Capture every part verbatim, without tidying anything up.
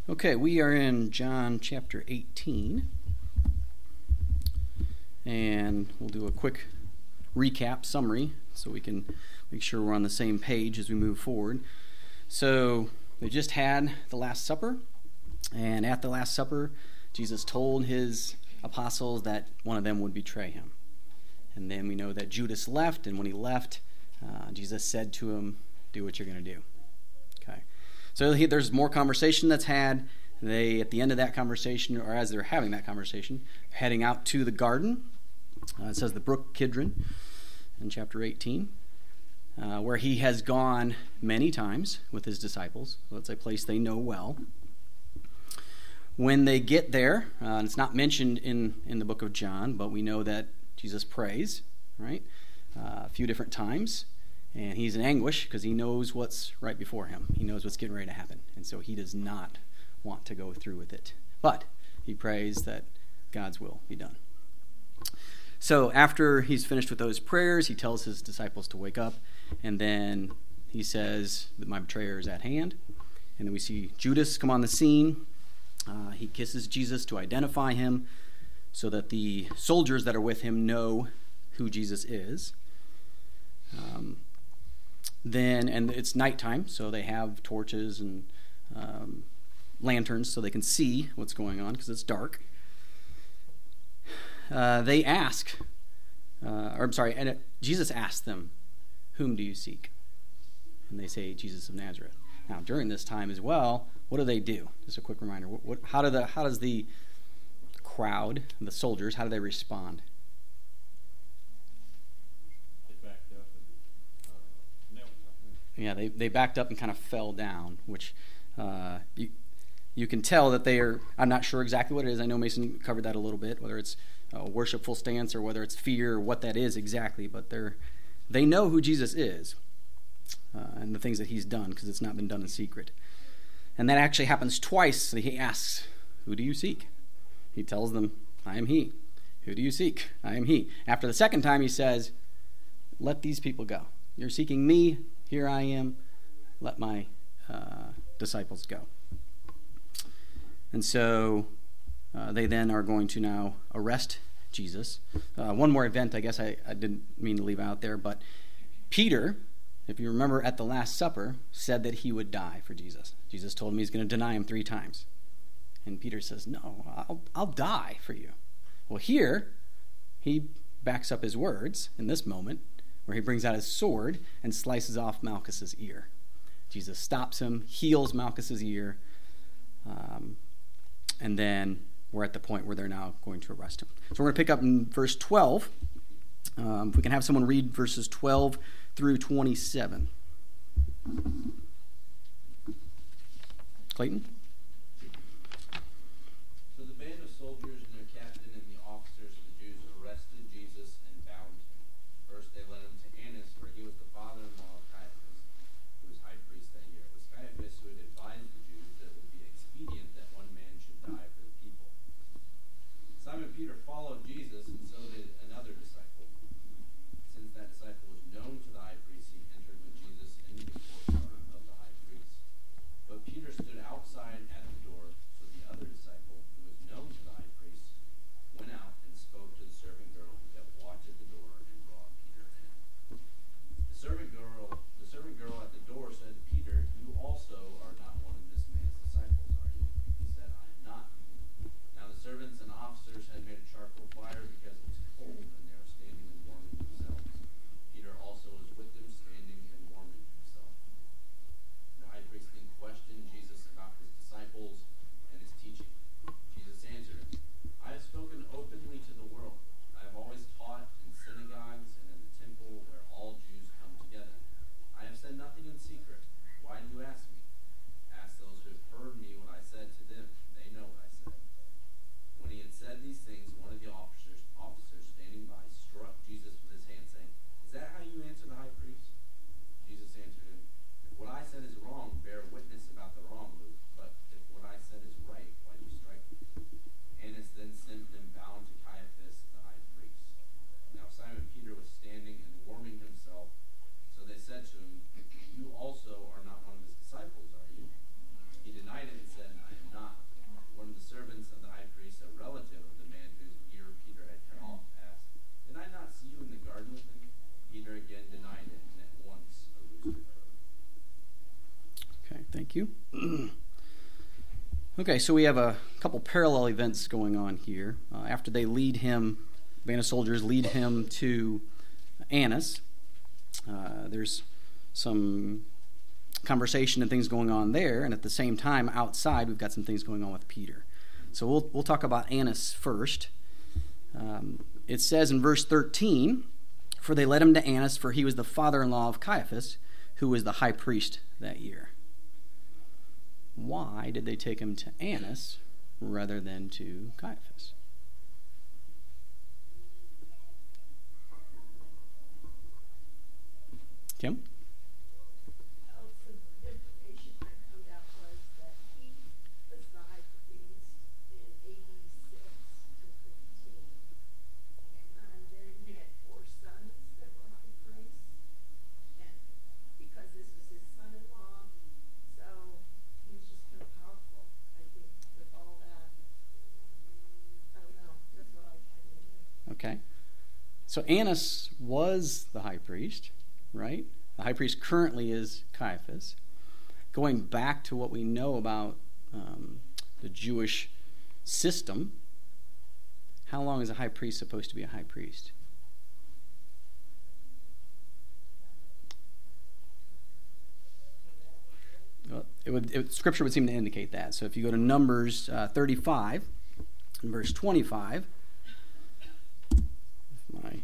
Okay, we are in John chapter eighteen, and we'll do a quick recap, summary, so we can make sure we're on the same page as we move forward. So, we just had the Last Supper, and at the Last Supper, Jesus told his apostles that one of them would betray him. And then we know that Judas left, and when he left, uh, Jesus said to him, do what you're going to do. Okay. So he, there's more conversation that's had. They, at the end of that conversation, or as they're having that conversation, heading out to the garden. Uh, it says the brook Kidron in chapter eighteen, uh, where he has gone many times with his disciples. So it's a place they know well. When they get there, uh, and it's not mentioned in, in the book of John, but we know that Jesus prays, right, uh, a few different times. And he's in anguish because he knows what's right before him. He knows what's getting ready to happen. And so he does not want to go through with it. But he prays that God's will be done. So after he's finished with those prayers, he tells his disciples to wake up. And then he says that my betrayer is at hand. And then we see Judas come on the scene. Uh, he kisses Jesus to identify him so that the soldiers that are with him know who Jesus is. Um, Then, and it's nighttime, so they have torches and um, lanterns so they can see what's going on because it's dark. Uh, they ask, uh, or I'm sorry, and it, Jesus asked them, whom do you seek? And they say, Jesus of Nazareth. Now, during this time as well, what do they do? Just a quick reminder. What, what, how, do the, how does the crowd, the soldiers, how do they respond? Yeah, they, they backed up and kind of fell down, which uh, you, you can tell that they are, I'm not sure exactly what it is. I know Mason covered that a little bit, whether it's a worshipful stance or whether it's fear or what that is exactly. But they're, they know who Jesus is uh, and the things that he's done because it's not been done in secret. And that actually happens twice. So he asks, who do you seek? He tells them, I am he. Who do you seek? I am he. After the second time, he says, let these people go. You're seeking me. Here I am, let my uh, disciples go. And so uh, they then are going to now arrest Jesus. Uh, one more event, I guess I, I didn't mean to leave out there, but Peter, if you remember at the Last Supper, said that he would die for Jesus. Jesus told him he's going to deny him three times. And Peter says, no, I'll, I'll die for you. Well, here, he backs up his words in this moment, where he brings out his sword and slices off Malchus's ear. Jesus stops him, heals Malchus's ear, um, and then we're at the point where they're now going to arrest him. So we're going to pick up in verse twelve. Um, if we can have someone read verses twelve through twenty-seven. Clayton? Peter stood outside Thank you. Okay, so we have a couple parallel events going on here. Uh, after they lead him, the band of soldiers lead him to Annas, uh, there's some conversation and things going on there, and at the same time, outside, we've got some things going on with Peter. So we'll we'll talk about Annas first. Um, it says in verse thirteen, "For they led him to Annas, for he was the father-in-law of Caiaphas, who was the high priest that year." Why did they take him to Annas rather than to Caiaphas? Kim? Okay. So Annas was the high priest, right? The high priest currently is Caiaphas. Going back to what we know about um, the Jewish system, how long is a high priest supposed to be a high priest? Well, it would, it, Scripture would seem to indicate that. So if you go to Numbers uh, thirty-five, and verse twenty-five, my,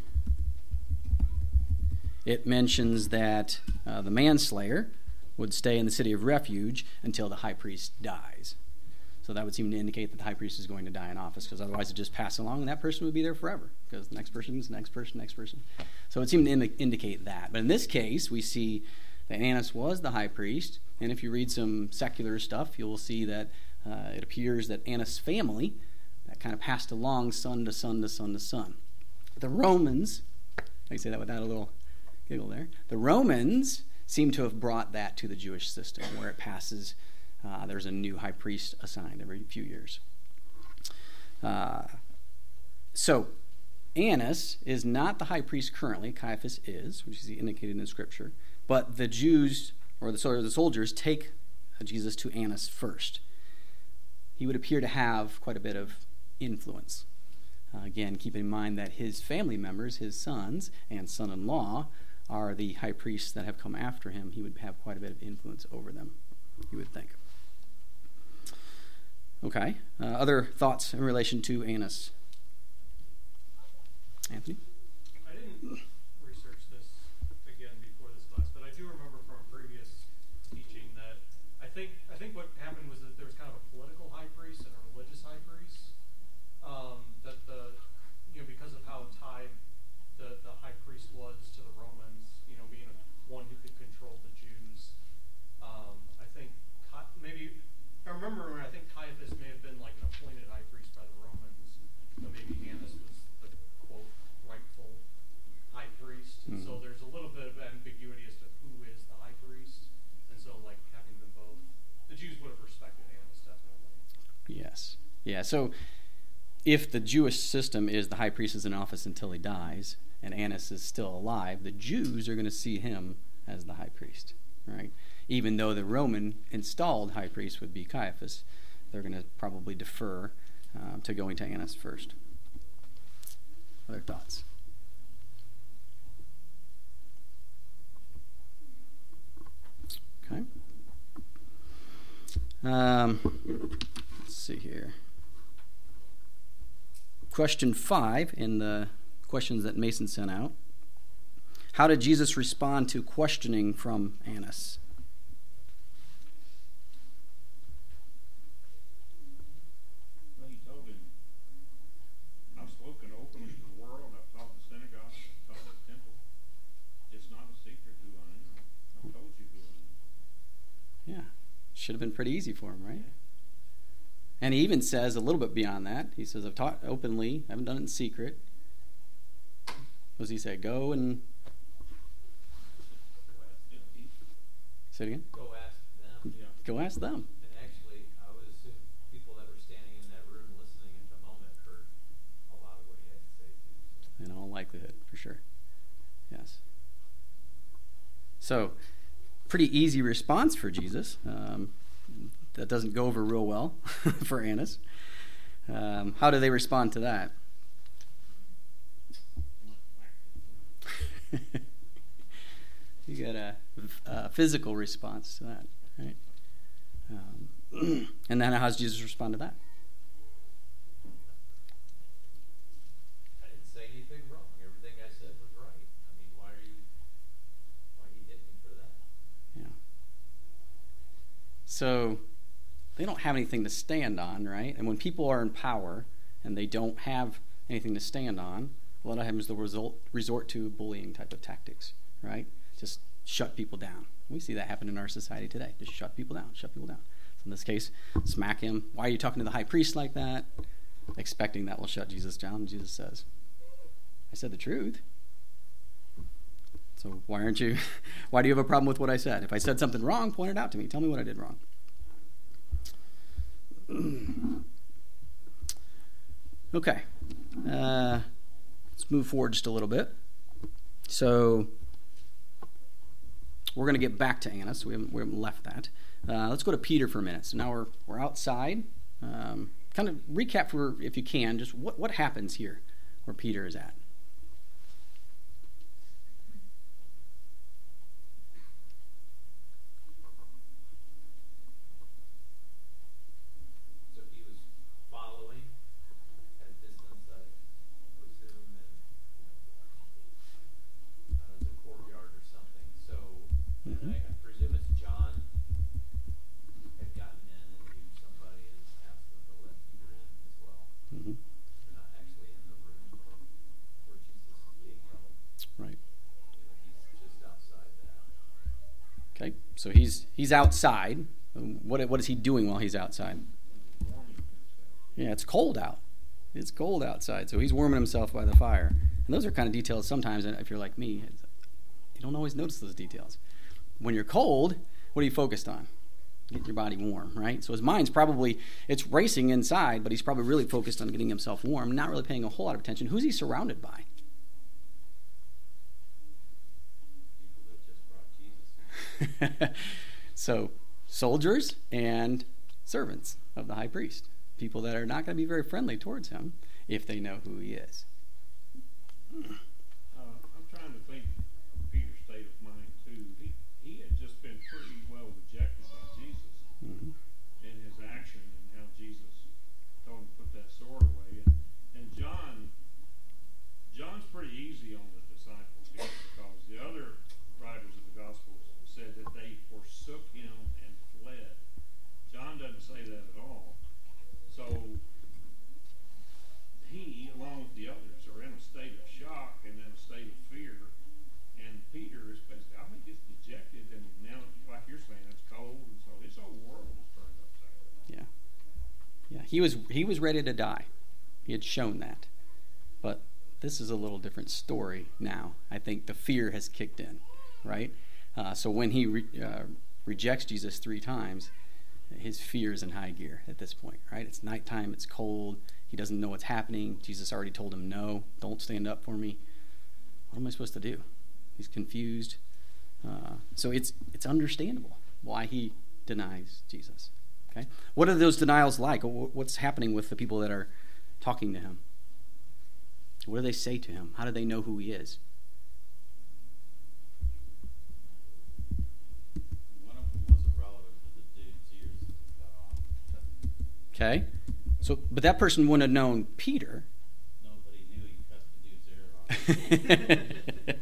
it mentions that uh, the manslayer would stay in the city of refuge until the high priest dies. So that would seem to indicate that the high priest is going to die in office, because otherwise it just pass along and that person would be there forever, because the next person is the next person, next person. So it seemed to indi- indicate that. But in this case, we see that Annas was the high priest, and if you read some secular stuff, you'll see that uh, it appears that Annas' family, that kind of passed along son to son to son to son. The Romans, I can say that without a little giggle there, the Romans seem to have brought that to the Jewish system, where it passes, uh, there's a new high priest assigned every few years. Uh, so, Annas is not the high priest currently, Caiaphas is, which is indicated in Scripture, but the Jews, or the, or the soldiers, take Jesus to Annas first. He would appear to have quite a bit of influence. Uh, again, keep in mind that his family members, his sons and son-in-law, are the high priests that have come after him. He would have quite a bit of influence over them, you would think. Okay. Uh, other thoughts in relation to Annas? Anthony? I didn't research this again before this class, but I do remember from a previous teaching that I think I think what happened was that there was kind of a political high priest and a religious high priest. Um, that the you know because of how tied the, the high priest was to the Romans, you know, being a, one who could control the Jews. Um, I think maybe I remember when I think Caiaphas may have been like an appointed high priest by the Romans, but maybe Annas was the quote rightful high priest. Mm-hmm. So there's a little bit of ambiguity as to who is the high priest, and so like having them both, the Jews would have respected Annas definitely. Yes, yeah. So if the Jewish system is the high priest is in office until he dies, and Annas is still alive, the Jews are going to see him as the high priest, right? Even though the Roman installed high priest would be Caiaphas, they're going to probably defer uh, to going to Annas first. Other thoughts? Okay. Um, let's see here. Question five in the questions that Mason sent out. How did Jesus respond to questioning from Annas? Well, he told him, I've spoken openly to the world, I've taught the synagogue, I've taught the temple. It's not a secret who I am. I've told you who I am. Yeah, should have been pretty easy for him, right? And he even says a little bit beyond that. He says, I've taught openly, I haven't done it in secret. What does he say? Go and... Say it again? Go ask them. Yeah. Go ask them. And actually, I would assume people that were standing in that room listening at the moment heard a lot of what he had to say too. So. In all likelihood, for sure. Yes. So, pretty easy response for Jesus. Um, that doesn't go over real well for Annas. Um, how do they respond to that? You got a, a physical response to that, right? Um, and then how does Jesus respond to that? I didn't say anything wrong. Everything I said was right. I mean, why are you, why are you hitting me for that? Yeah. So they don't have anything to stand on, right? And when people are in power and they don't have anything to stand on, a lot of times they'll result, resort to bullying type of tactics, right? Just shut people down. We see that happen in our society today. Just shut people down, shut people down. So in this case, smack him. Why are you talking to the high priest like that? Expecting that will shut Jesus down. Jesus says, I said the truth. So why aren't you, why do you have a problem with what I said? If I said something wrong, point it out to me. Tell me what I did wrong. Okay. Uh, let's move forward just a little bit. So we're going to get back to Annas. We haven't, we haven't left that. Uh, let's go to Peter for a minute. So now we're we're outside. Um, kind of recap for, if you can, just what, what happens here where Peter is at. So he was following at a distance, I presume, in uh, the courtyard or something. So Mm-hmm. I, I presume it's John had gotten in and used somebody and asked them to let Peter in as well. Mm-hmm. They're not actually in the room where Jesus is being held, Right. but he's just outside that. Okay. So he's he's outside. What what is he doing while he's outside? Warming himself. Yeah, it's cold out. It's cold outside, so he's warming himself by the fire. And those are kind of details sometimes, and if you're like me, it's, you don't always notice those details. When you're cold, what are you focused on? Getting your body warm, right? So his mind's probably, it's racing inside, but he's probably really focused on getting himself warm, not really paying a whole lot of attention. Who's he surrounded by? People that just brought Jesus in. So soldiers and servants of the high priest. People that are not going to be very friendly towards him if they know who he is. Uh, I'm trying to think of Peter's state of mind too. He he had just been pretty well rejected by Jesus Mm-hmm. in his action and how Jesus told him to put that sword away. And, and John, John's pretty easy on the disciples here because the other writers of the Gospels said that they forsook him and fled. John doesn't say that at all. So he, along with the others, are in a state of shock and in a state of fear. And Peter is basically, I think, gets dejected. And now, like you're saying, it's cold, and so his whole world is turned upside down. Yeah. Yeah. He was he was ready to die. He had shown that. But this is a little different story now. I think the fear has kicked in, right? Uh, so when he re, uh, rejects Jesus three times, his fear is in high gear at this point, right? It's nighttime, it's cold, he doesn't know what's happening. Jesus already told him, no, don't stand up for me. What am I supposed to do? He's confused. Uh, so it's it's understandable why he denies Jesus. Okay, what are those denials like? What's happening with the people that are talking to him? What do they say to him? How do they know who he is? One of them was a relative to the dude's ears that cut off. Okay, so but that person wouldn't have known Peter. Nobody knew he cut the dude's ear off.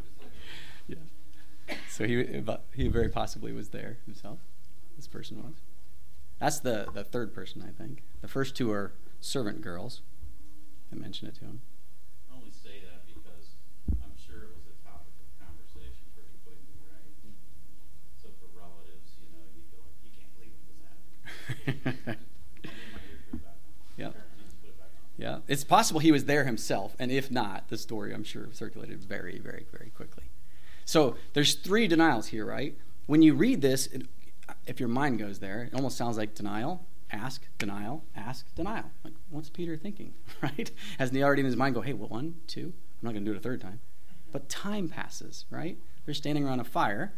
Yeah. So he he very possibly was there himself. This person was. That's the, the third person, I think. The first two are servant girls. I mentioned it to him. I only say that because I'm sure it was a topic of conversation pretty quickly, right? So for relatives, you know, you go like, you can't believe what just happened. And then my ear grew back on. Yeah. Jesus put it back on. Yeah, it's possible he was there himself, and if not, the story, I'm sure, circulated very, very, very quickly. So there's three denials here, right? When you read this, it, if your mind goes there, it almost sounds like denial, ask, denial, ask, denial. Like, what's Peter thinking, right? Hasn't he already in his mind go, hey, well, one, two, I'm not going to do it a third time. But time passes, right? They're standing around a fire.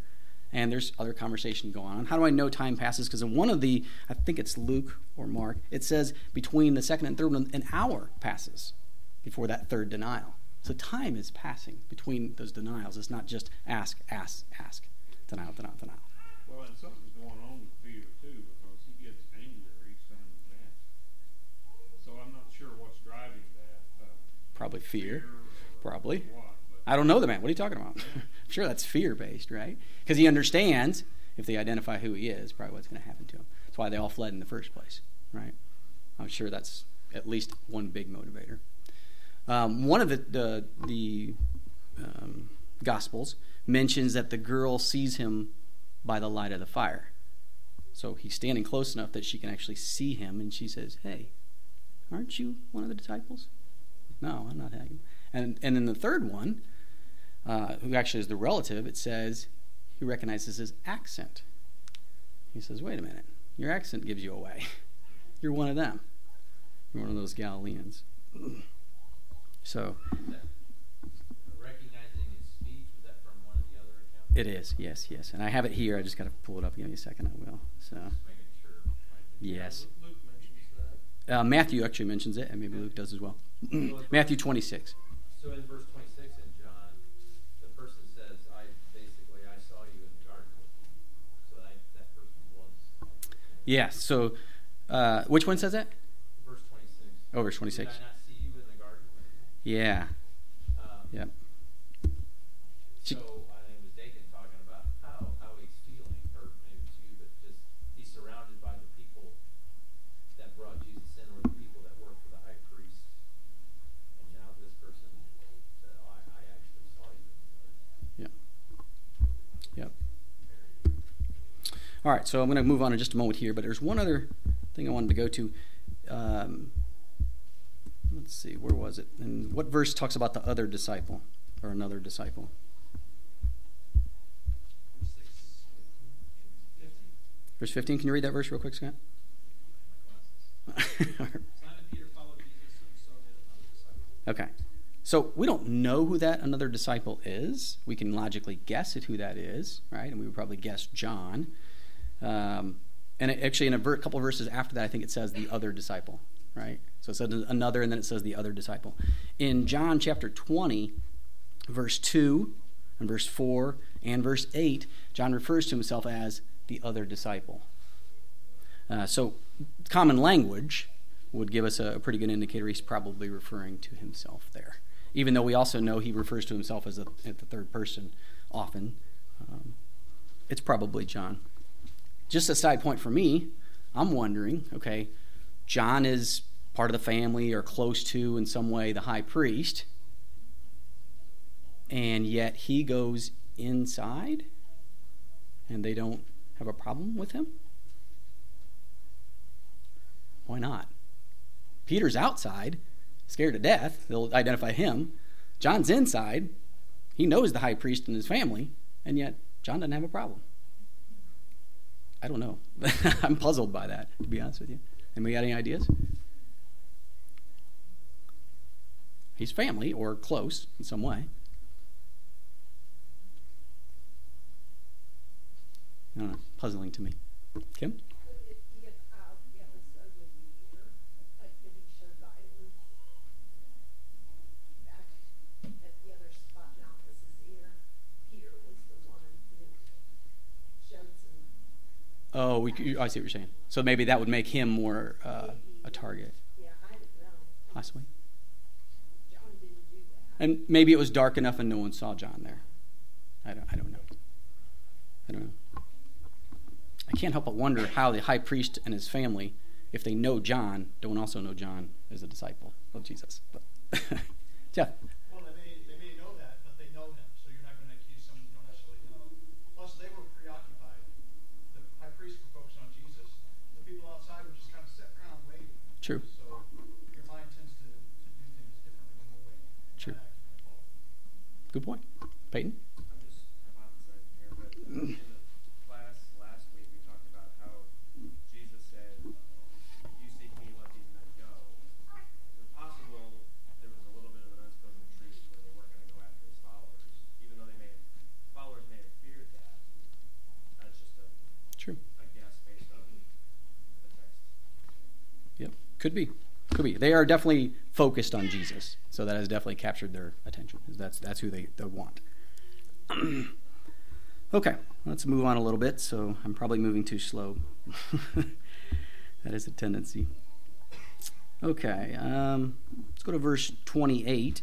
And there's other conversation going on. How do I know time passes? Because in one of the, I think it's Luke or Mark, it says between the second and third one, an hour passes before that third denial. So time is passing between those denials. It's not just ask, ask, ask, denial, denial, denial. Well, and something's going on with Peter, too, because he gets angrier each time he asks. So I'm not sure what's driving that. Uh, Probably fear. fear or Probably. What, but I don't know the man. What are you talking about? I'm sure that's fear-based, right? Because he understands if they identify who he is, probably what's going to happen to him. That's why they all fled in the first place, right? I'm sure that's at least one big motivator. Um, one of the the, the um, Gospels mentions that the girl sees him by the light of the fire. So he's standing close enough that she can actually see him, and she says, "Hey, aren't you one of the disciples?" "No, I'm not him." And and then the third one, uh, who actually is the relative, it says he recognizes his accent. He says, "Wait a minute, your accent gives you away. You're one of them. You're one of those Galileans." So Recognizing his speech, was that from one of the other accounts? it is, yes, yes. And I have it here. I just got to pull it up. Give me a second. I will. So Just making sure. yes, Luke mentions that. uh, Matthew actually mentions it, and maybe Luke does as well. Matthew twenty-six. So in verse twenty-six in John, the person says, "I basically I saw you in the garden with me." So I, that person was. Yeah. So uh, which one says that? Verse twenty-six. Oh, verse twenty-six. Did I not see you in the garden with me? Yeah. Um, Yep. So I think it was Dakin talking about how, how he's feeling, or maybe two, but just he's surrounded by the people that brought Jesus in, or the people that work for the high priest. And now this person said, "Oh, I, I actually saw you in the garden." Yep. All right, so I'm going to move on in just a moment here, but there's one other thing I wanted to go to. Um, let's see, where was it? And what verse talks about the other disciple or another disciple? Verse fifteen. Can you read that verse real quick, Scott? Simon Peter followed Jesus, and so did another disciple. Okay. So we don't know who that another disciple is. We can logically guess at who that is, right? And we would probably guess John. Um, and it, actually, in a ver- couple of verses after that, I think it says the other disciple, right? So it says another, and then it says the other disciple. In John chapter twenty, verse two, and verse four, and verse eight, John refers to himself as the other disciple. Uh, so common language would give us a, a pretty good indicator he's probably referring to himself there. Even though we also know he refers to himself as a, at the third person often. Um, it's probably John. Just a side point for me, I'm wondering, okay, John is part of the family or close to in some way the high priest, and yet he goes inside and they don't have a problem with him? Why not? Peter's outside, scared to death. They'll identify him. John's inside. He knows the high priest and his family, and yet John doesn't have a problem. I don't know. I'm puzzled by that, to be honest with you. Anybody got any ideas? He's family or close in some way. I don't know. Puzzling to me. Kim? Oh, we, I see what you're saying. So maybe that would make him more uh, a target. Yeah, I don't know. Possibly. John didn't do that. And maybe it was dark enough and no one saw John there. I don't. I don't know. I don't know. I can't help but wonder how the high priest and his family, if they know John, don't also know John as a disciple of Jesus. But Jeff. Well, they may, they may know that, but they know him, so you're not going to accuse someone you don't necessarily know. Plus, they were preoccupied. The high priests were focused on Jesus. The people outside were just kind of sitting around waiting. True. So your mind tends to, to do things differently when you're waiting. True. Not acting involved. Good point. Peyton? I'm just hypothesizing here, but in the class last week we talked about how Jesus said, "If you seek me, let these men go." It's possible there was a little bit of an unspoken truth where they weren't going to go after his followers, even though they may have, followers may have feared that. Could be. Could be. They are definitely focused on Jesus. So that has definitely captured their attention. That's that's who they, they want. Okay, let's move on a little bit. So I'm probably moving too slow. That is a tendency. Okay, um, let's go to verse twenty-eight.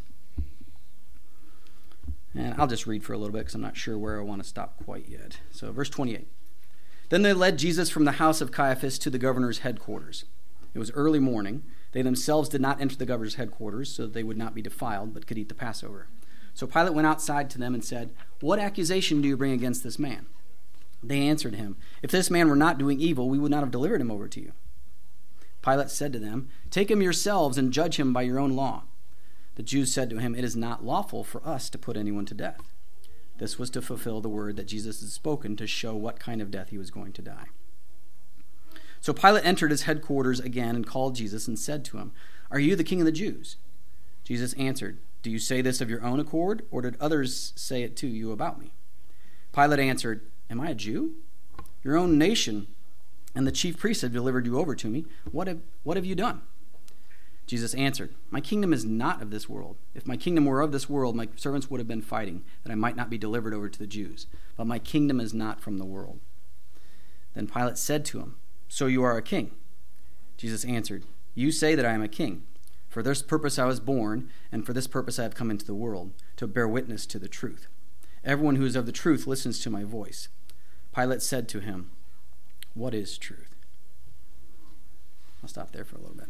And I'll just read for a little bit because I'm not sure where I want to stop quite yet. So verse twenty-eight. Then they led Jesus from the house of Caiaphas to the governor's headquarters. It was early morning. They themselves did not enter the governor's headquarters so that they would not be defiled, but could eat the Passover. So Pilate went outside to them and said, "What accusation do you bring against this man?" They answered him, "If this man were not doing evil, we would not have delivered him over to you." Pilate said to them, "Take him yourselves and judge him by your own law." The Jews said to him, "It is not lawful for us to put anyone to death." This was to fulfill the word that Jesus had spoken to show what kind of death he was going to die. So Pilate entered his headquarters again and called Jesus and said to him, "Are you the king of the Jews?" Jesus answered, "Do you say this of your own accord, or did others say it to you about me?" Pilate answered, "Am I a Jew? Your own nation and the chief priests have delivered you over to me. What have, what have you done?" Jesus answered, "My kingdom is not of this world. If my kingdom were of this world, my servants would have been fighting, that I might not be delivered over to the Jews. But my kingdom is not from the world." Then Pilate said to him, "So you are a king?" Jesus answered, "You say that I am a king. For this purpose I was born, and for this purpose I have come into the world, to bear witness to the truth. Everyone who is of the truth listens to my voice." Pilate said to him, "What is truth?" I'll stop there for a little bit.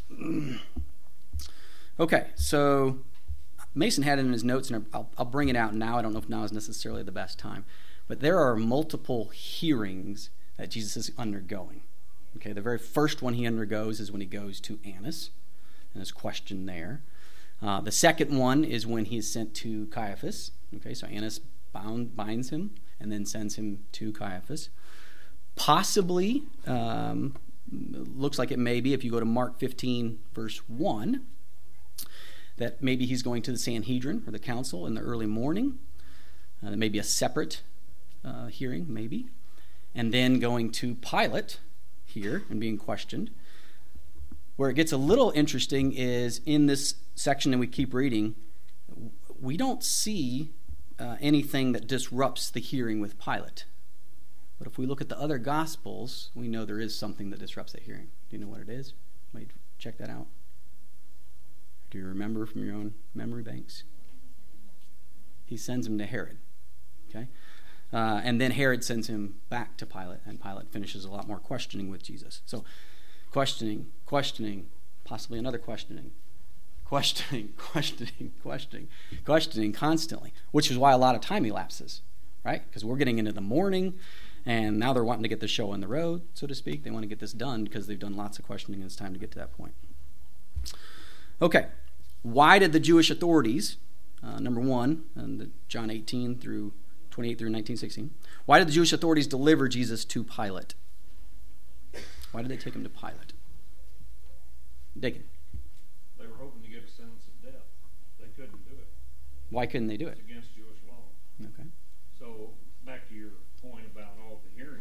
Okay, so Mason had it in his notes, and I'll, I'll bring it out now. I don't know if now is necessarily the best time. But there are multiple hearings that Jesus is undergoing. Okay, the very first one he undergoes is when he goes to Annas and is questioned there. Uh, the second one is when he is sent to Caiaphas. Okay, so Annas bound, binds him and then sends him to Caiaphas. Possibly, um, looks like it may be, if you go to Mark fifteen, verse one, that maybe he's going to the Sanhedrin or the council in the early morning. Uh, there may be a separate uh, hearing, maybe. And then going to Pilate here and being questioned. Where it gets a little interesting is in this section that we keep reading, we don't see uh, anything that disrupts the hearing with Pilate. But if we look at the other Gospels, we know there is something that disrupts that hearing. Do you know what it is? Might check that out. Do you remember from your own memory banks? He sends him to Herod. Okay? Uh, and then Herod sends him back to Pilate, and Pilate finishes a lot more questioning with Jesus. So, questioning, questioning, possibly another questioning, questioning, questioning, questioning, questioning constantly, which is why a lot of time elapses, right? Because we're getting into the morning, and now they're wanting to get the show on the road, so to speak. They want to get this done because they've done lots of questioning, and it's time to get to that point. Okay, why did the Jewish authorities, uh, number one, and John eighteen through twenty-eight through nineteen sixteen, why did the Jewish authorities deliver Jesus to Pilate? Why did they take him to Pilate? Deacon. They were hoping to get a sentence of death. They couldn't do it. Why couldn't they do it? It's against Jewish law. Okay. So, back to your point about all the hearings,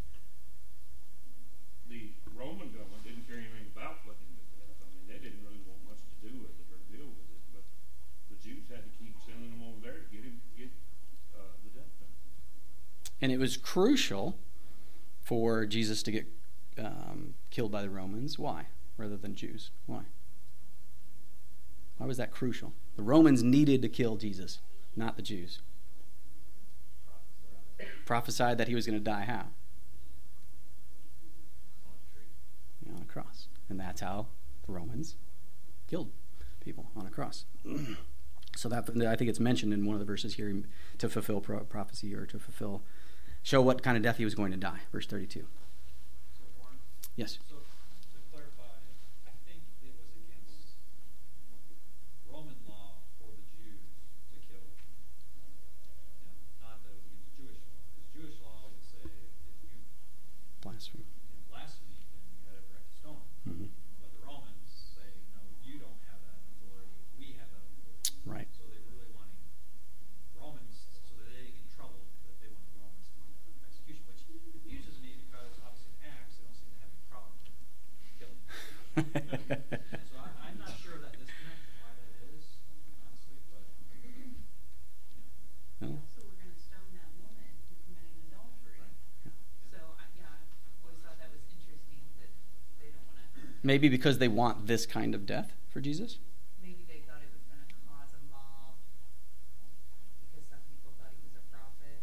the Roman government didn't care anything about putting him to death. I mean, they didn't really want much to do with it or deal with it, but the Jews had to keep sending him over there to get him get uh, the death penalty. And it was crucial for Jesus to get um, killed by the Romans. Why? Rather than Jews. Why? Why was that crucial? The Romans needed to kill Jesus, not the Jews. Prophesied that he was going to die how? On a cross. And that's how the Romans killed people, on a cross. So that, I think it's mentioned in one of the verses here to fulfill pro- prophecy or to fulfill, show what kind of death he was going to die. Verse thirty-two. So, Warren, Yes. so to clarify, I think it was against Roman law for the Jews to kill. You know, not that it was against Jewish law. Because Jewish law would say if you, Blasphemy. you know, blasphemy, then you had every right to stone them. Mm-hmm. But the Romans say, no, you don't have that authority. We have that authority. Right. So they were really wanting Romans, so that they didn't get in trouble, that they wanted Romans to do that execution, which confuses me because obviously in Acts they don't seem to have any problem with So I, I'm not sure of that disconnect and why that is, honestly, but No? They also were gonna stone that woman who committed adultery. So, I- yeah, I always thought that was interesting, that they don't wanna, Maybe because they want this kind of death for Jesus? maybe they thought it was gonna cause a mob, because some people thought he was a prophet.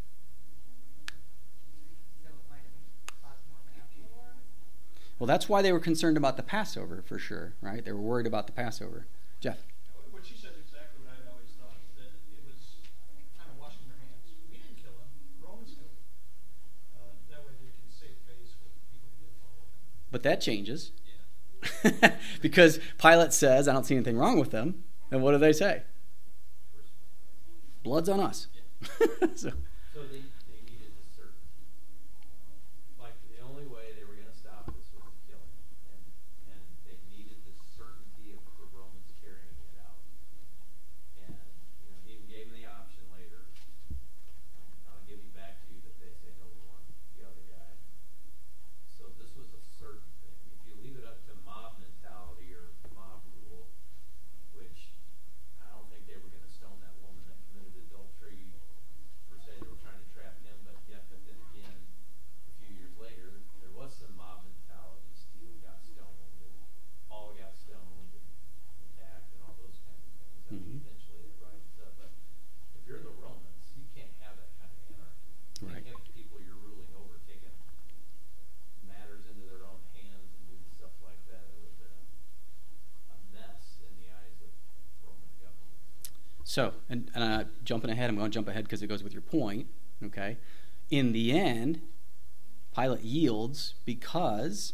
So it might have caused more of an uproar. Well, that's why they were concerned about the Passover, for sure, right? They were worried about the Passover. Jeff? What she said is exactly what I'd always thought, that it was kind of washing their hands. We didn't kill him, the Romans killed him. Uh, that way they can save face with people who did follow him. But that changes. Yeah. Because Pilate says, I don't see anything wrong with them. And what do they say? Blood's on us. so, So they, they needed the certainty. Like, the only way they were gonna stop this was to kill him. And, and they needed the certainty of the Romans carrying it out. And, you know, he even gave them the option later. I'll give you back to you, but they say, no, we want the other guy. So this was a certain thing. If you leave it up to mob mentality or mob rule, which I don't think they were gonna stone that woman that committed adultery per se. They were trying to trap him, but yet, but then again, a few years later, there was some mob mentality. Stephen got stoned, and Paul got stoned, and attacked, and all those kinds of things. I mean, Mhm. eventually it rises up. But if you're the Romans, you can't have that kind of anarchy. You Right. can't have people you're ruling over taking matters into their own hands and doing stuff like that. It would have been a, a mess in the eyes of Roman government. so and, and uh, jumping ahead, I'm going to jump ahead because it goes with your point. Okay. In the end, Pilate yields because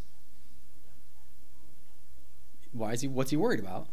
why is he? What's he worried about?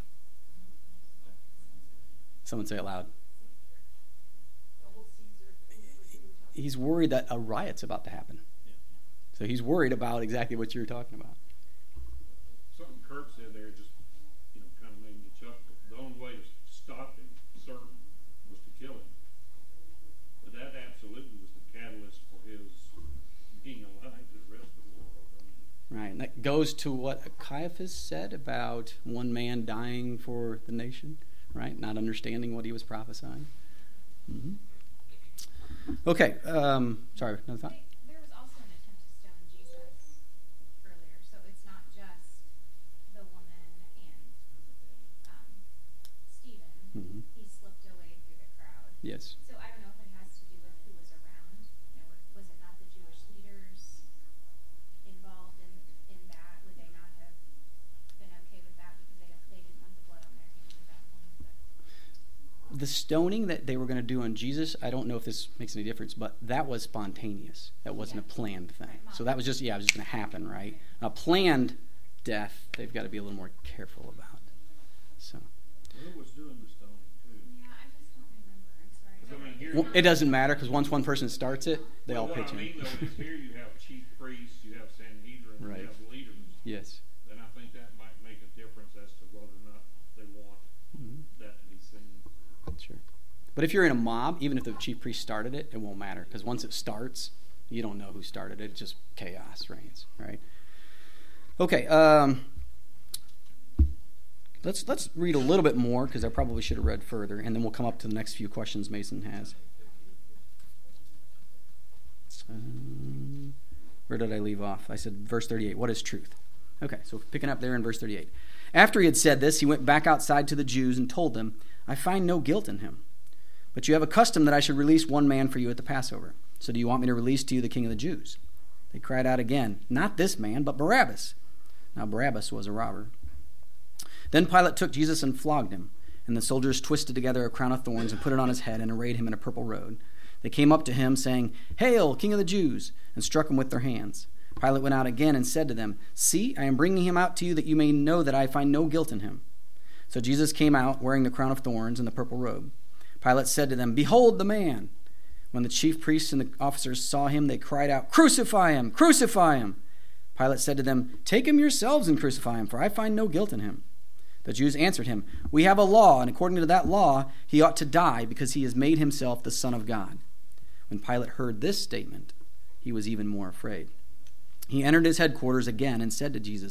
Someone say it loud. The whole Caesar thing that was being talked He's worried that a riot's about to happen. So he's worried about exactly what you were talking about. Something Kurt said there just, you know, kind of made me chuckle. The only way to stop him, certain, was to kill him. But that absolutely was the catalyst for his being alive to the rest of the world. I mean, Right, and that goes to what Caiaphas said about one man dying for the nation, right? Not understanding what he was prophesying. Mm-hmm. Okay, um, sorry, another thought? They- There was also an attempt to stone Jesus earlier, so it's not just the woman and um, Stephen. Mhm. He slipped away through the crowd. Yes. So I don't know if it has to do with who was around. You know, were- was it not the Jewish leaders involved in, in that? Would they not have been okay with that because they don't, they didn't want the blood on their hands at that point? But The stoning that they were going to do on Jesus, I don't know if this makes any difference, but that was spontaneous. That wasn't a planned thing. So that was just, yeah, it was just going to happen, right? A planned death, they've got to be a little more careful about. So, who was doing the stoning, too? yeah, I just don't remember. I'm sorry. 'Cause, I mean, here- well, it doesn't matter because once one person starts it, they all Well, pitch what I mean, in. though, is here you have chief priests, you have Sanhedrin, Right. you have leaders. Yes. And I think that might make a difference as to whether or not they want Mhm. that to be seen. Sure. But if you're in a mob, even if the chief priest started it, it won't matter because once it starts, you don't know who started it. It's just chaos reigns, right? Okay. Um, let's let's read a little bit more because I probably should have read further, and then we'll come up to the next few questions Mason has. Um, where did I leave off? I said verse thirty-eight. What is truth? Okay, so picking up there in verse thirty-eight. After he had said this, he went back outside to the Jews and told them, I find no guilt in him. But you have a custom that I should release one man for you at the Passover. So do you want me to release to you the king of the Jews? They cried out again, not this man, but Barabbas. Now Barabbas was a robber. Then Pilate took Jesus and flogged him. And the soldiers twisted together a crown of thorns and put it on his head and arrayed him in a purple robe. They came up to him, saying, Hail, King of the Jews, and struck him with their hands. Pilate went out again and said to them, See, I am bringing him out to you that you may know that I find no guilt in him. So Jesus came out wearing the crown of thorns and the purple robe. Pilate said to them, Behold the man. When the chief priests and the officers saw him, they cried out, Crucify him! Crucify him! Pilate said to them, Take him yourselves and crucify him, for I find no guilt in him. The Jews answered him, We have a law, and according to that law he ought to die, because he has made himself the Son of God. When Pilate heard this statement, he was even more afraid. He entered his headquarters again and said to Jesus,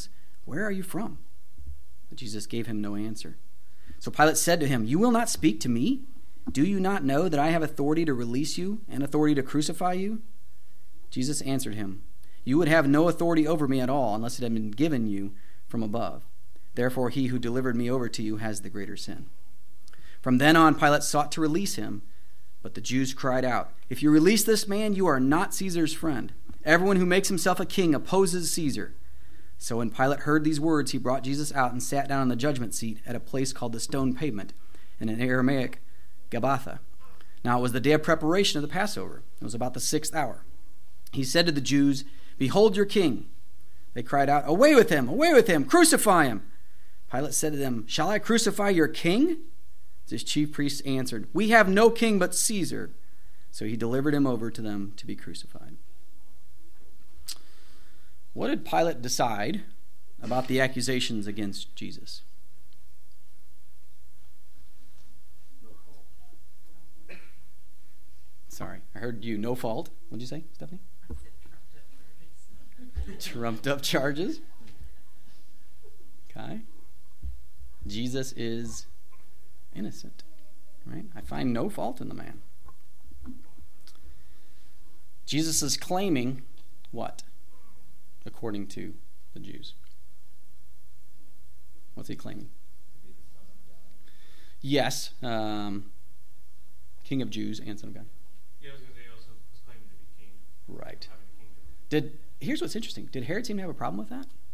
Where are you from?" But Jesus gave him no answer. So Pilate said to him, "You will not speak to me? Do you not know that I have authority to release you and authority to crucify you?" Jesus answered him, "You would have no authority over me at all unless it had been given you from above. Therefore he who delivered me over to you has the greater sin." From then on, Pilate sought to release him, but the Jews cried out, "If you release this man, you are not Caesar's friend. Everyone who makes himself a king opposes Caesar." So when Pilate heard these words, he brought Jesus out and sat down on the judgment seat at a place called the Stone Pavement, in an Aramaic, Gabbatha. Now it was the day of preparation of the Passover. It was about the sixth hour. He said to the Jews, "Behold your king." They cried out, "Away with him! Away with him! Crucify him!" Pilate said to them, "Shall I crucify your king?" His chief priests answered, "We have no king but Caesar." So he delivered him over to them to be crucified. What did Pilate decide about the accusations against Jesus? No fault. Sorry, I heard you. No fault. What did you say, Stephanie? I said trumped up charges. Trumped up charges. Okay. Jesus is innocent, right? I find no fault in the man. Jesus is claiming what? According to the Jews. What's he claiming? Yes, um, King of Jews and Son of God. Yeah, I was going to say he also was claiming to be king. Right. Having a kingdom. Did here's what's interesting. Did Herod seem to have a problem with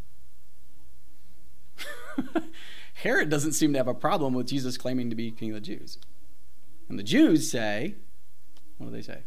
that? Herod doesn't seem to have a problem with Jesus claiming to be king of the Jews. And the Jews say, what do they say?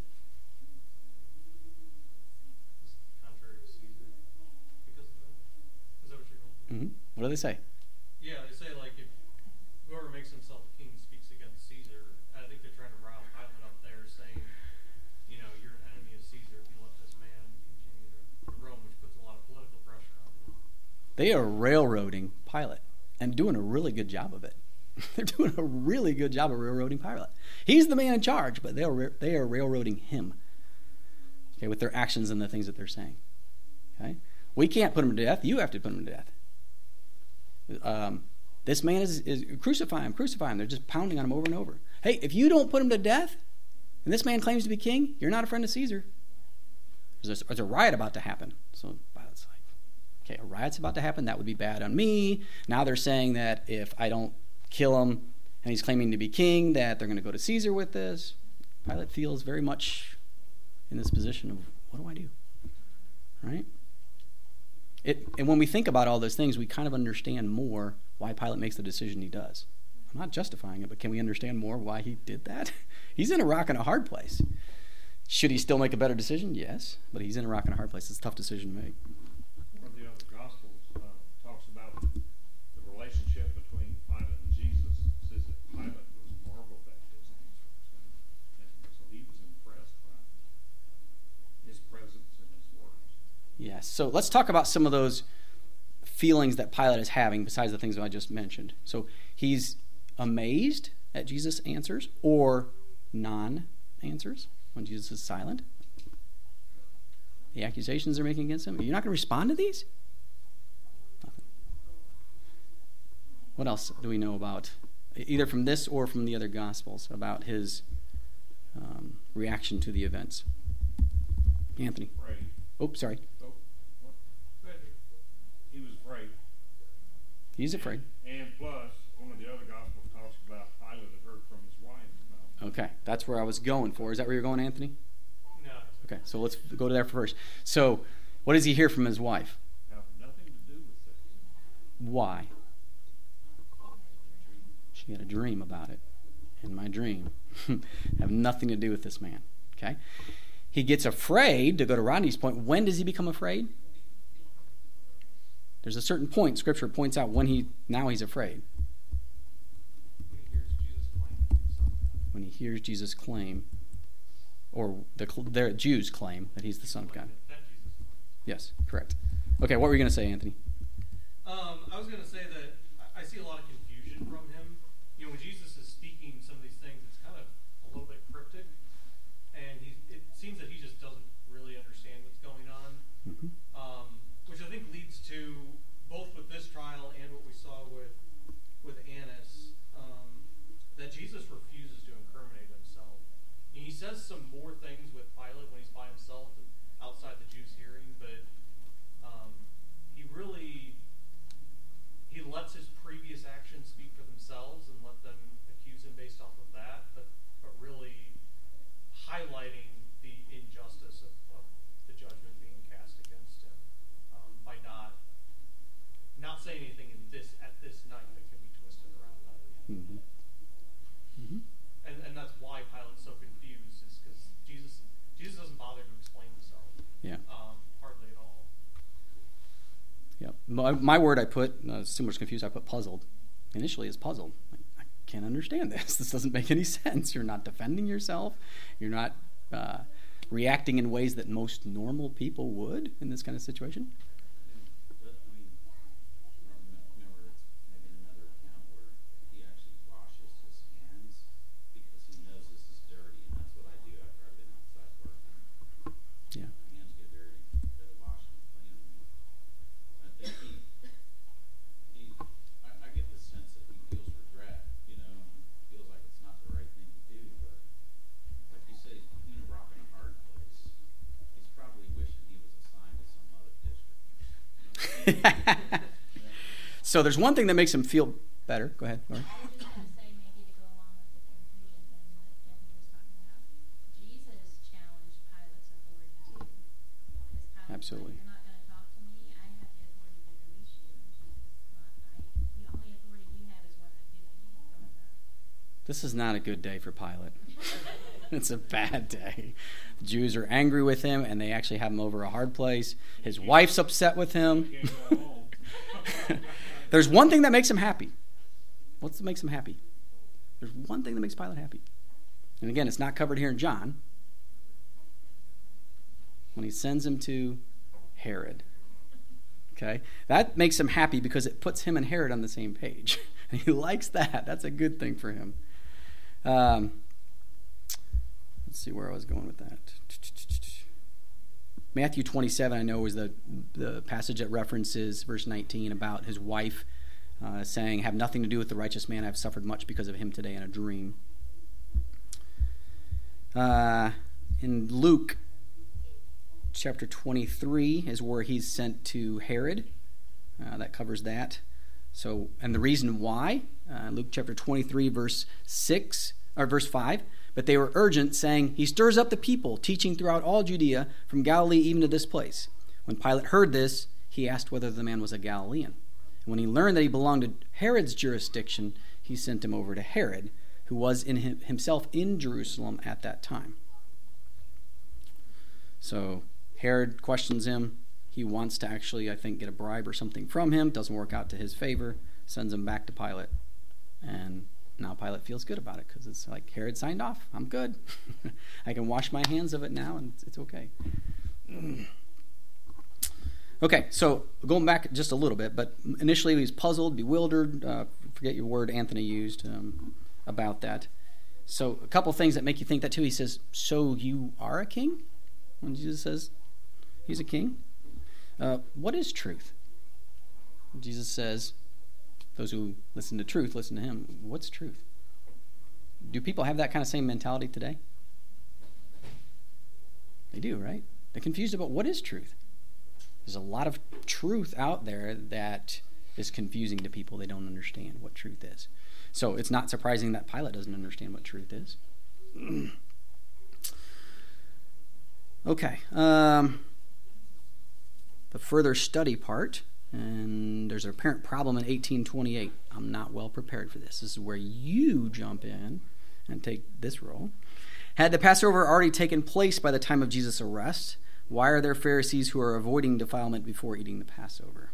It's contrary to Caesar because of that. Is that what you're going for? Mm-hmm. What do they say? Yeah, they say like if whoever makes himself a king speaks against Caesar, I think they're trying to rile Pilate up there, saying, you know, you're an enemy of Caesar if you let this man continue to, to Rome, which puts a lot of political pressure on him. They are railroading Pilate and doing a really good job of it. They're doing a really good job of railroading Pilate. He's the man in charge, but they are they are railroading him. Okay, with their actions and the things that they're saying. Okay, we can't put him to death. You have to put him to death. Um, this man is, is crucify him, crucify him. They're just pounding on him over and over. Hey, if you don't put him to death, and this man claims to be king, you're not a friend of Caesar. There's a, there's a riot about to happen. So Pilate's like, okay, a riot's about to happen. That would be bad on me. Now they're saying that if I don't kill him and he's claiming to be king, that they're going to go to Caesar with this. Pilate feels very much in this position of, what do I do? Right? It, and when we think about all those things, we kind of understand more why Pilate makes the decision he does. I'm not justifying it, but can we understand more why he did that? He's in a rock and a hard place. Should he still make a better decision? Yes, but he's in a rock and a hard place. It's a tough decision to make. One of the other Gospels uh, talks about the relationship between Pilate and Jesus. It says that Pilate was marveled at his answers, and, and so he was impressed by his presence and his words. Yes. So let's talk about some of those feelings that Pilate is having besides the things that I just mentioned. So he's amazed at Jesus' answers or non-answers when Jesus is silent. The accusations they're making against him. You're not going to respond to these? Nothing. What else do we know about, either from this or from the other Gospels, about his um, reaction to the events? Anthony. Afraid. Oh, sorry. Oh, what? Go ahead, Dave. He was afraid. He's afraid. And plus, one of the other Gospels talks about Pilate had heard from his wife about Okay, that's where I was going for. Is that where you're going, Anthony? No. Okay, so let's go to there first. So, what does he hear from his wife? have nothing to do with this. Why? She had a dream about it. And my dream have nothing to do with this man. Okay? He gets afraid, to go to Rodney's point. When does he become afraid? There's a certain point, Scripture points out when he, now he's afraid. When he hears Jesus claim to be the Son of God. When he hears Jesus claim, or the, the Jews claim that he's the Son of God. That Jesus claims. Yes, correct. Okay, what were you going to say, Anthony? Um, I was going to say that I- I see a lot of confusion from him. You know, when Jesus is speaking some of these things, it's kind of a little bit cryptic, and he, it seems that he just doesn't really understand what's going on, Mm-hmm. um, which I think leads to, both with this highlighting the injustice of, of the judgment being cast against him um, by not not saying anything in this at this night that can be twisted around that. Mm-hmm. Mm-hmm. And and that's why Pilate's so confused, is because Jesus Jesus doesn't bother to explain himself. Yeah. Um, hardly at all. Yeah. My, my word I put, uh, too much confused, I put puzzled. Initially is puzzled. Like, I can't understand this. This doesn't make any sense. You're not defending yourself. You're not uh, reacting in ways that most normal people would in this kind of situation. But, I mean, I remember it's maybe another account where he actually washes his hands because he knows this is dirty, and that's what I do after I've been outside working. Yeah. My hands get dirty, gotta wash them, clean them. I think he, he I, I get the sense that he feels regret, you know, and feels like it's not the right thing to do, but like you say, he's between a rock and a hard place. He's probably wishing he was assigned to some other district. So there's one thing that makes him feel better. Go ahead, Laura. I was just going to say, maybe to go along with the confusion thing that Anthony was talking about, Jesus challenged Pilate's authority too. Because Pilate Absolutely. said, you're not going to talk to me, I have the authority to release you. And Jesus, well, I, the only authority you have is what I've given you from above. This is not a good day for Pilate. It's a bad day. The Jews are angry with him, and they actually have him over a hard place. His wife's upset with him. There's one thing that makes him happy. What makes him happy? There's one thing that makes Pilate happy. And again, it's not covered here in John. When he sends him to Herod. Okay? That makes him happy because it puts him and Herod on the same page. And he likes that. That's a good thing for him. Um, let's see where I was going with that. Matthew twenty-seven, I know, is the, the passage that references verse nineteen about his wife uh, saying, have nothing to do with the righteous man. I've suffered much because of him today in a dream. Uh, in Luke chapter twenty-three is where he's sent to Herod. Uh, that covers that. So, and the reason why, uh, Luke chapter twenty-three, verse six, or verse five, but they were urgent, saying, he stirs up the people, teaching throughout all Judea, from Galilee even to this place. When Pilate heard this, he asked whether the man was a Galilean. And when he learned that he belonged to Herod's jurisdiction, he sent him over to Herod, who was in him, himself in Jerusalem at that time. So Herod questions him. He wants to actually, I think, get a bribe or something from him. Doesn't work out to his favor. Sends him back to Pilate. And now Pilate feels good about it because it's like, Herod signed off. I'm good. I can wash my hands of it now, and it's, it's okay. Okay, so going back just a little bit, but initially he was puzzled, bewildered. Uh, forget your word Anthony used um, about that. So a couple things that make you think that too. He says, so you are a king? When Jesus says he's a king. Uh, what is truth? Jesus says, those who listen to truth, listen to him. What's truth? Do people have that kind of same mentality today? They do, right? They're confused about what is truth. There's a lot of truth out there that is confusing to people. They don't understand what truth is. So it's not surprising that Pilate doesn't understand what truth is. Okay. Um, the further study part. And there's an apparent problem in eighteen twenty-eight. I'm not well prepared for this. This is where you jump in and take this role. Had the Passover already taken place by the time of Jesus' arrest? Why are there Pharisees who are avoiding defilement before eating the Passover?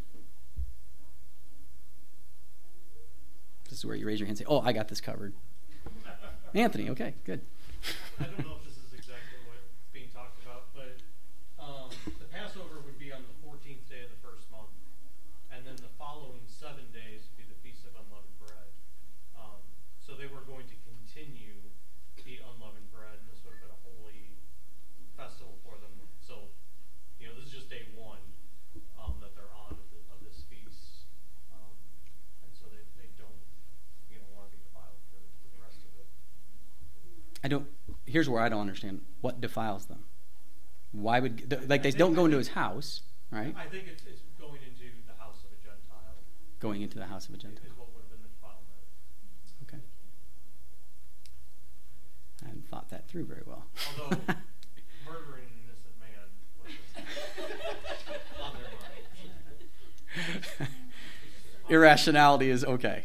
This is where you raise your hand and say, oh, I got this covered. Anthony, okay, good. I don't know if this is exactly what's being talked about, but um, the Passover would be on the fourteenth day of the first month. And then the following seven days would be the Feast of Unleavened Bread. Um, so they were going to continue the unleavened bread, and this would have been a holy festival for them. So, you know, this is just day one um, that they're on of, the, of this feast. Um, and so they, they don't, you know, want to be defiled for, for the rest of it. I don't, here's where I don't understand. What defiles them? Why would, like they don't go into his house, right? I think it's, it's going into the house of a Gentile. Going into the house of a Gentile. Is what would have been the defilement. Okay. And thought that through very well. Although murdering an innocent man wasn't on their mind. Irrationality is okay.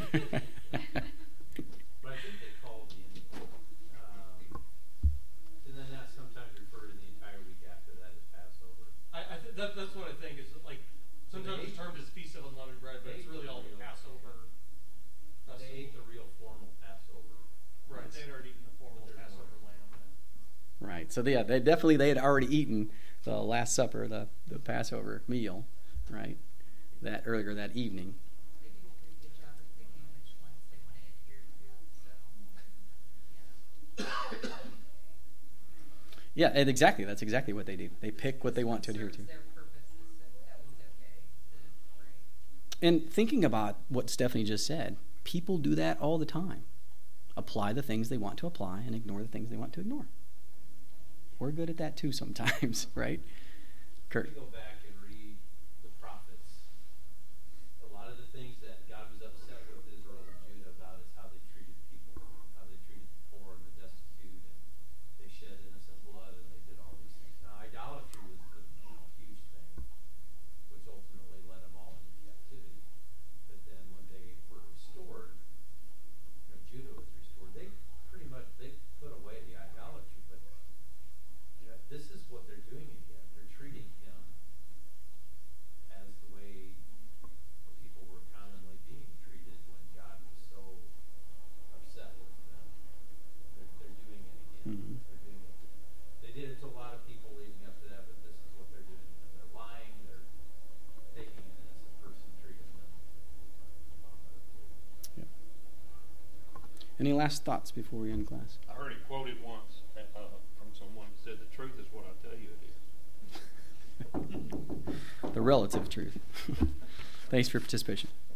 But I think they called the, um, and then that sometimes refer to the entire week after that as Passover. I, I th- that, that's what I think is like sometimes They it's ate- termed as Feast of Unleavened Bread, but they it's really ate all the real- Passover. They festival. ate the real formal Passover. Right, they had already eaten the formal But they're Passover more- lamb. Right. So they, yeah, they definitely they had already eaten the Last Supper, the the Passover meal, right? That earlier that evening. They do a pretty good job of picking which ones they want to adhere to, so, you know. Yeah, and exactly. That's exactly what they do. They pick what they want to adhere to. Serves their purpose, so that one's okay to break. And thinking about what Stephanie just said, people do that all the time. Apply the things they want to apply and ignore the things they want to ignore. We're good at that too sometimes, right? Kurt. If you go back and read the prophets, a lot of the things that God was upset with Israel and Judah about is how they treated people, how they treated the poor and the destitute, and they shed innocent blood and they did all these things. Now, idolatry was the you know, huge thing, which ultimately led them all into captivity. But then when they were restored, you know, Judah was restored. They pretty much they put away the idolatry, but you know, this is what they're doing again. They're treating him as the way people were commonly being treated when God was so upset with them. They're, they're doing it again. Mhm. They're doing it. They did it to a lot of people leading up to that, but this is what they're doing. And they're lying. They're taking an innocent person, treating them abominably. Any last thoughts before we end class? I heard it quoted once uh, from someone that said, "The truth is what I tell you it is." The relative truth. Thanks for your participation.